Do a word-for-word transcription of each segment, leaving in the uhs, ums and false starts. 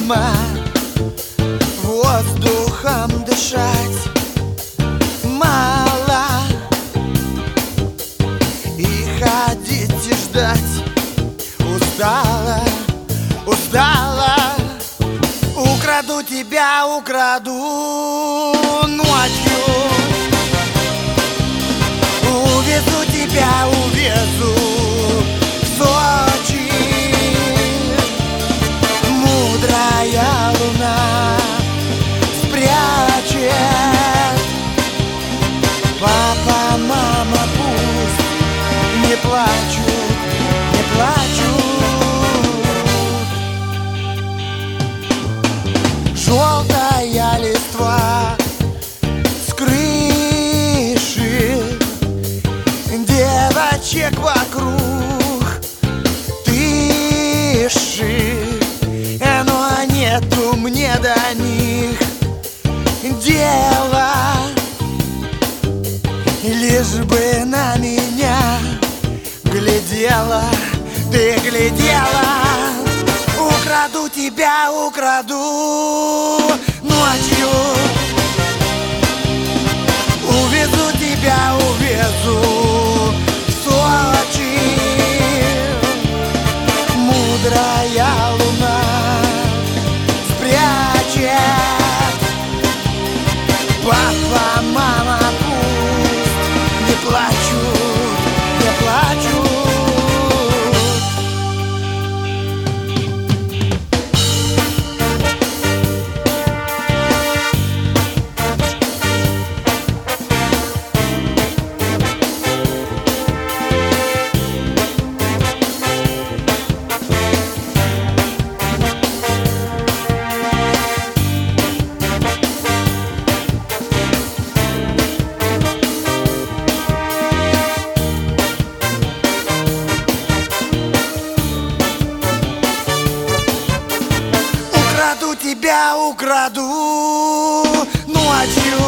мама, воздухом дышать мало, и ходить и ждать устала, устала. Украду тебя, украду ночью, увезу тебя, увезу в Сочи. Мудрая луна спрячет. Папа, мама, пусть не плачут, не плачут. Желтая листва с крыши, девочек вокруг тыши, но нету мне до них дела. Лишь бы на меня глядела, ты глядела. Украду тебя, украду ночью, увезу тебя, увезу в Сочи. Мудрая луна спрячет. Папа, мама, пусть не плачут, не плачут. Украду тебя, украду ночью,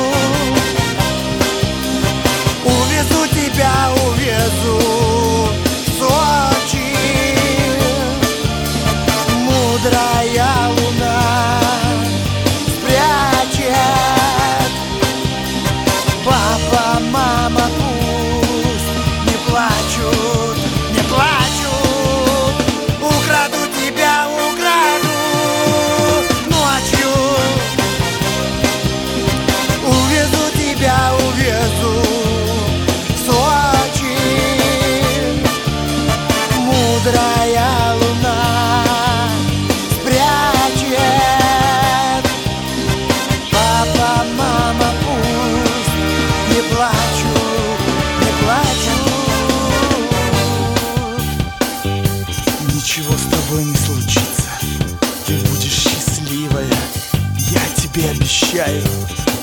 увезу тебя, увезу в Сочи. Мудрая луна спрячет. Папа, мама, пусть не плачут, не плачут. Украду тебя, украду ночью, увезу тебя, увезу в Сочи. Мудрая луна спрячет. Папа, мама, пусть не плачут, не плачут. Ничего с тобой не случится, ты будешь счастливая, я тебе обещаю.